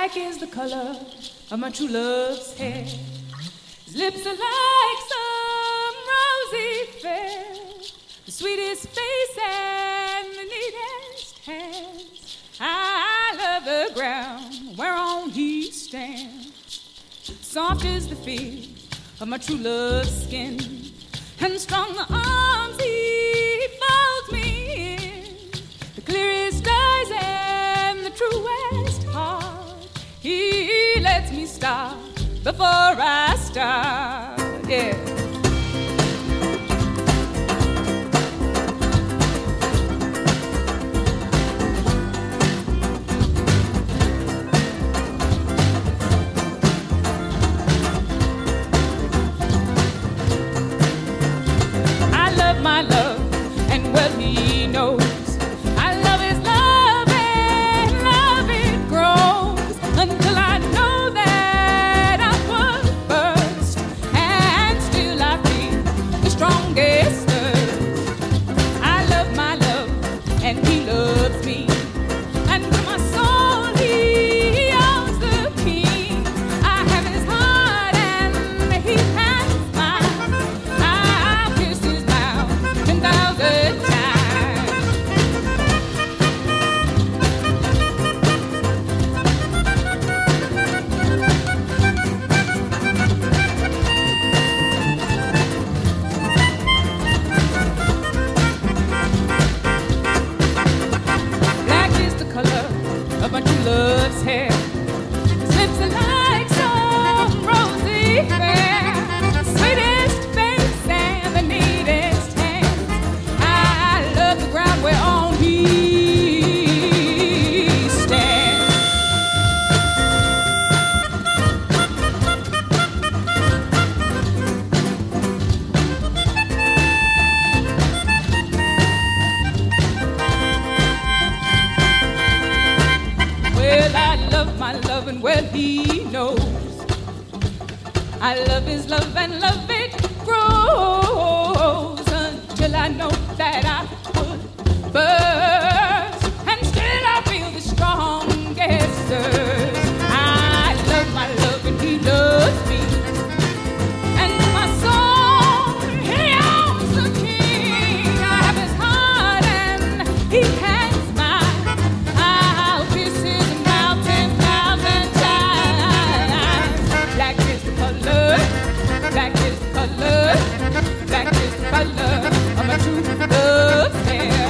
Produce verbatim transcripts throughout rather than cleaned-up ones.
Black is the color of my true love's hair. His lips are like some rosy fair. The sweetest face and the neatest hands. I love the ground whereon he stands. Soft is the feel of my true love's skin, and strong the arms he folds me in. The clearest eyes and the truest heart, he lets me start before I start. Yeah. My love, and well he knows I love his love, and love it grows until I know that I was first, and still I feel the strongest thirst. I love my love, and he loves me, and to my soul he owns the key. I have his heart, and he has mine. I'll kiss his mouth ten thousand times. Black is the color of my true love's hair. His lips are like some rosy fair. Sweetest face and the neatest hands. I love the ground whereon he stands. Well, I love my love, and well he knows I love his love, and love it grows until I know that I put first, and still I feel the strongest thirst. I love my love, and he loves me, and my soul he owns the key. I have his heart, and he has mine. I'll kiss his mouth ten thousand times. Black is the color, black is the color, black is the color of my true love's hair.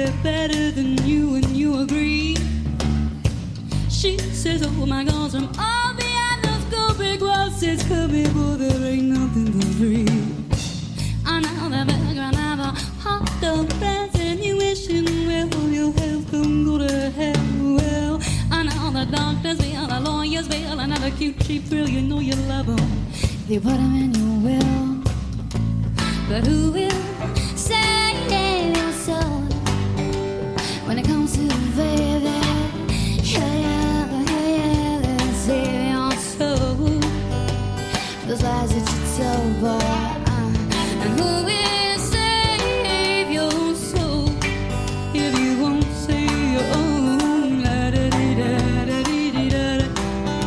get better than you and you agree. She says, oh my gosh, I'm all behind those go big walls. It's coming, boy, there ain't nothing for free. I know the background of a hot dog fast and you wishing, well, your health don't go to hell. Well, I know the doctors feel, the lawyers feel, another cute cheap thrill, you know you love them. They put them in your will. But who will save your soul when it comes to baby? Yeah, yeah, yeah, yeah, save your soul. Those lies that you told, boy. And who will save your soul if you won't save your own? La da dee da da dee dee da da.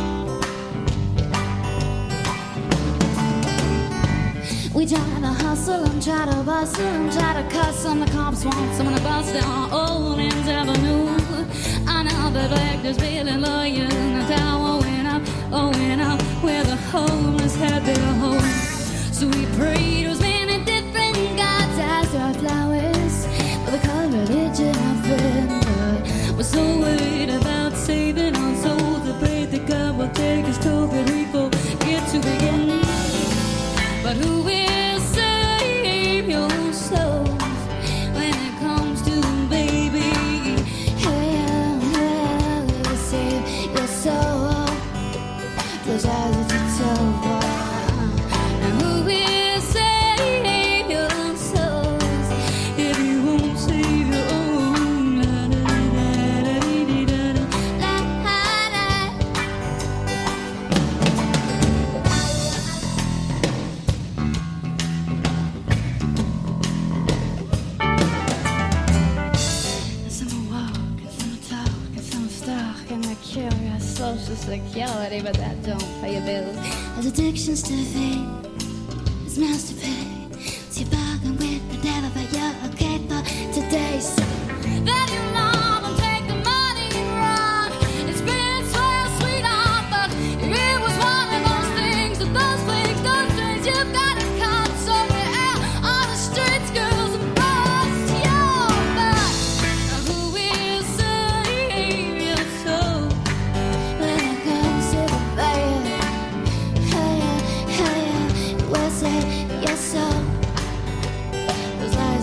We try to hustle and try to bustle and try to cuss on the cops want someone to bust down Old Ends Avenue. I know the doctors feeling lawyers in the tower went up, oh went up where the homeless had their home. So we prayed, was many different gods as our flowers, but the color religion of friend. We're so worried about saving our souls, afraid that God will take us toll that we forget to begin. But who will save your souls when it comes to baby? Yeah, yeah, yeah, save your soul. Those eyes that you tell, boy. And who will save your souls if you won't save your own? La da da dee dee da da. La da. Some walk, and some talk, and some stalk, and they're curious social security, but that don't pay your bills. There's addictions to fame, it's mouths to pay. So you're bargain with the devil, but you're okay for today. So then you love and take the money and run. It's been swell, sweetheart, but it was one of those things, that those things, those things you've got to cut. So you're out on the streets, girls and boys, your back. Now who will save your soul when it comes to the baby? Hey, yeah, hey, yeah, we'll save your soul. Those lies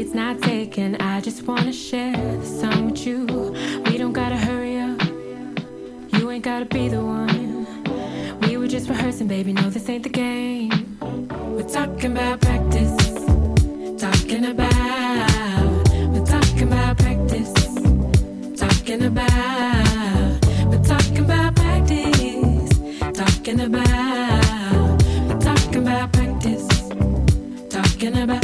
it's not taken. I just wanna share the sun with you. We don't gotta hurry up. You ain't gotta be the one. We were just rehearsing, baby. No, this ain't the game. We're talking about practice. Talking about. We're talking about practice. Talking about. We're talking about practice. Talking about. We're talking about practice. Talking about.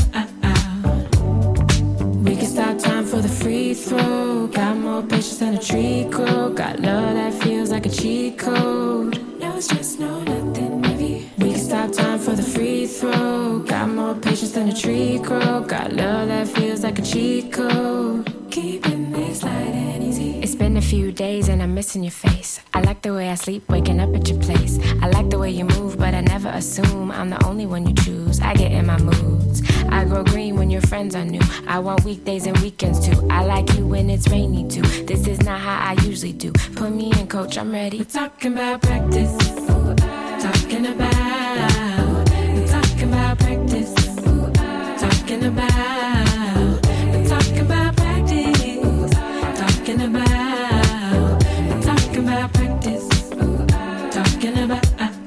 We can stop time for the free throw. Got more patience than a tree crow. Got love that feels like a cheat code. No stress, no nothing, maybe. We can stop time for the free throw. Got more patience than a tree crow. Got love that feels like a cheat code. Keeping this light and easy. It's been a few days and I'm missing your face. I like the way I sleep, waking up at your place. I like the way you move, but I never assume I'm the only one you choose. I get in my moods. I grow green when your friends are new. I want weekdays and weekends too. I like you when it's rainy too. This is not how I usually do. Put me in, coach, I'm ready. We're talking about practice. Talking about. We're talking about practice. Talking about. We're talking about practice. Talking about. We're talking about practice. Talking about.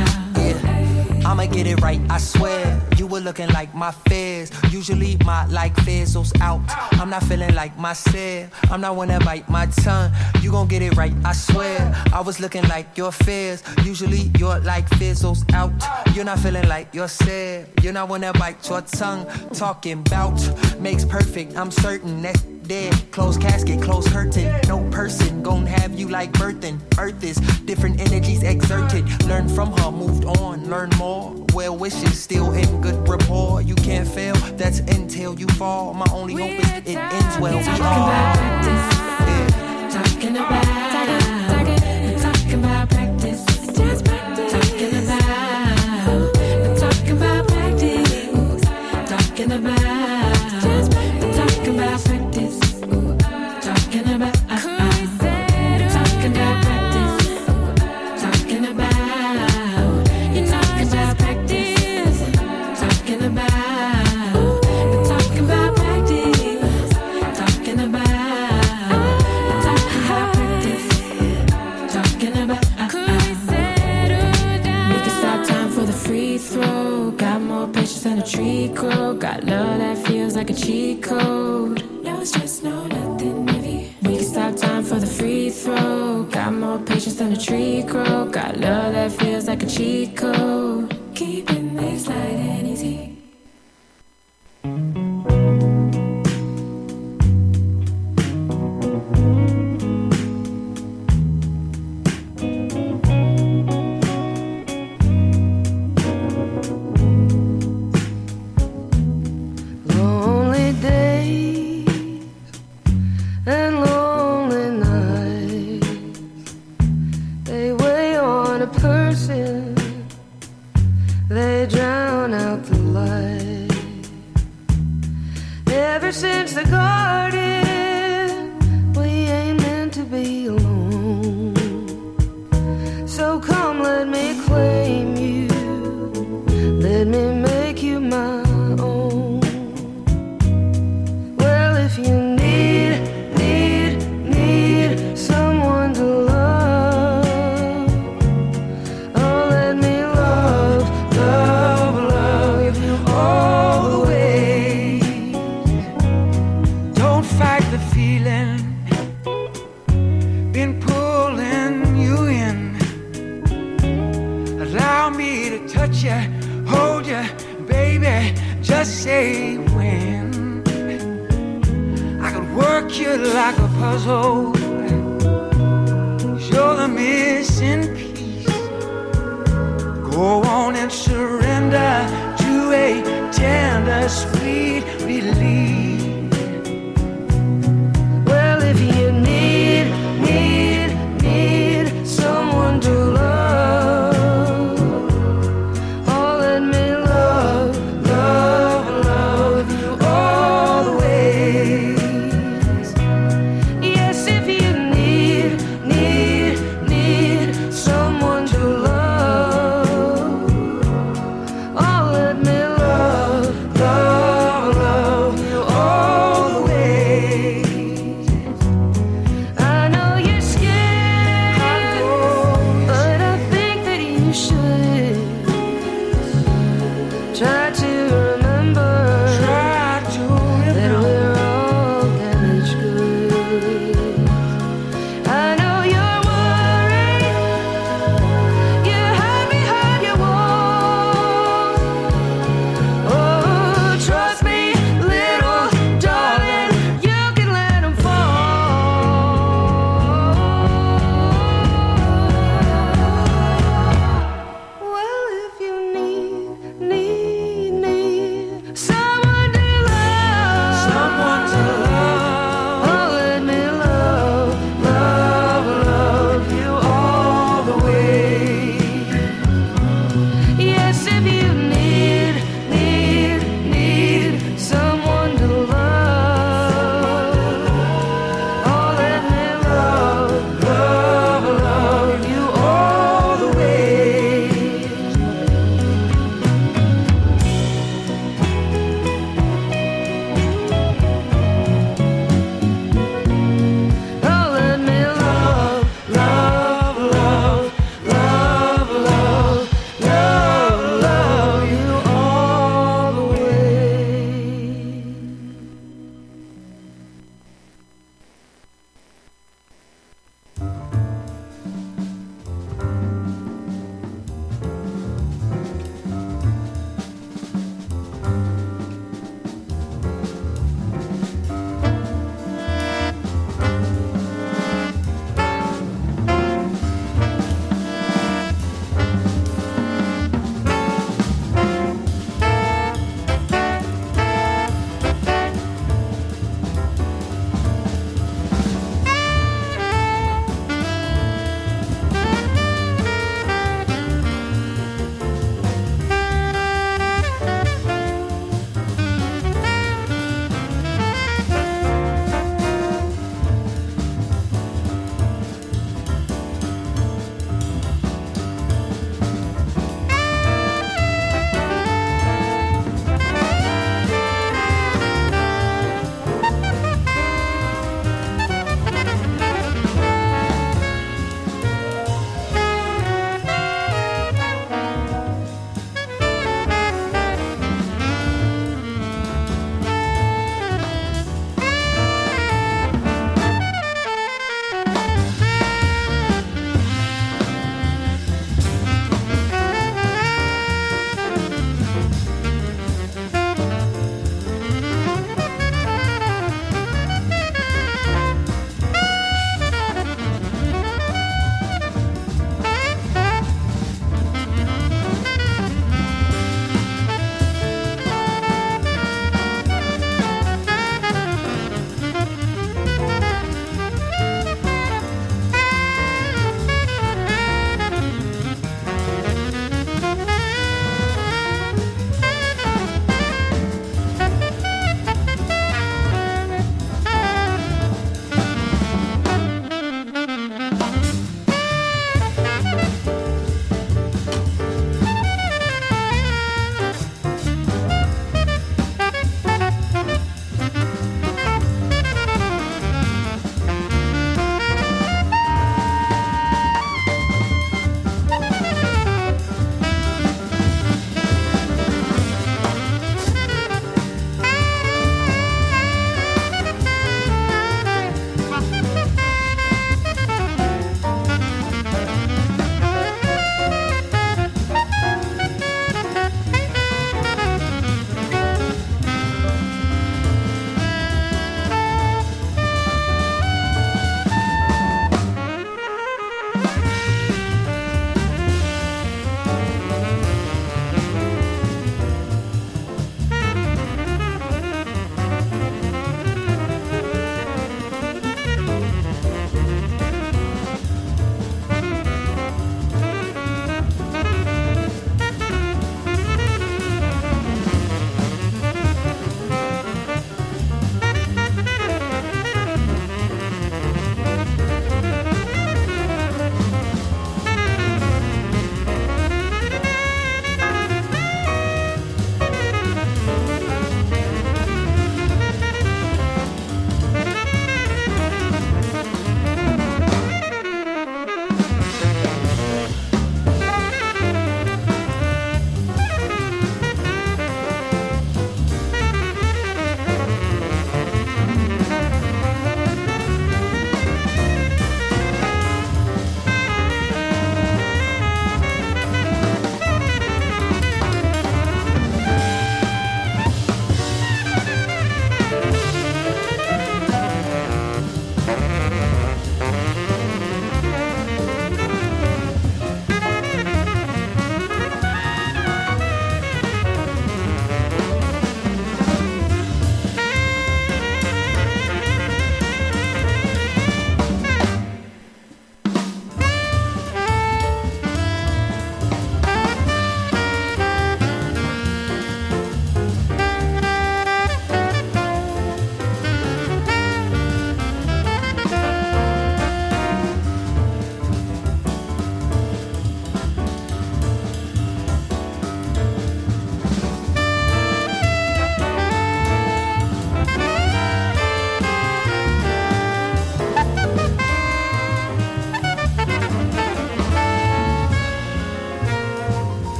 Yeah, I'ma get it right, I swear. You were looking like my fears. Usually my like fizzles out. I'm not feeling like myself. I'm not wanna bite my tongue. You gon' get it right, I swear. I was looking like your fears. Usually your like fizzles out. You're not feeling like yourself. You're not wanna bite your tongue. Talking bout makes perfect. I'm certain that's dead. Closed casket, closed curtain. No person gon' have you like birthing. Earth is different energies exerted. Learn from her, moved on, learn more. Well wishes still in good rapport. You can't fail, that's until you fall. My only We're hope is it ends well. Talking We about are. practice. Yeah. Talking about. We're talking about practice. Just practice. Talking about. We're talking about practice. Talking about. Just practice. We're talking about practice. Talking about. We're talking about practice. Talking about. You're talking about practice. Talking about. We're talking about practice. Talking about. We're talking about practice. Talking about. We can stop time for the free throw. Got more patience than a tree crow. Got love that feels like a cheat code. No stress, no nothing, maybe. We can stop time for the free throw. Got more patience than a tree crow. Got love that feels like a cheat code. Keeping this light and easy. Lonely days and lonely nights, they weigh on a person, they drown out the light. Ever since the garden, we ain't meant to be alone. So come, let me claim you, let me make you my own. Well, if you need, need, need someone to love, oh, let me love, love, love you all the way. Don't fight the feeling, been pulling you in. Allow me to touch you, hold you, baby, just say when. I could work you like a puzzle, 'cause you're the missing piece. Go on and surrender to a tender, sweet release.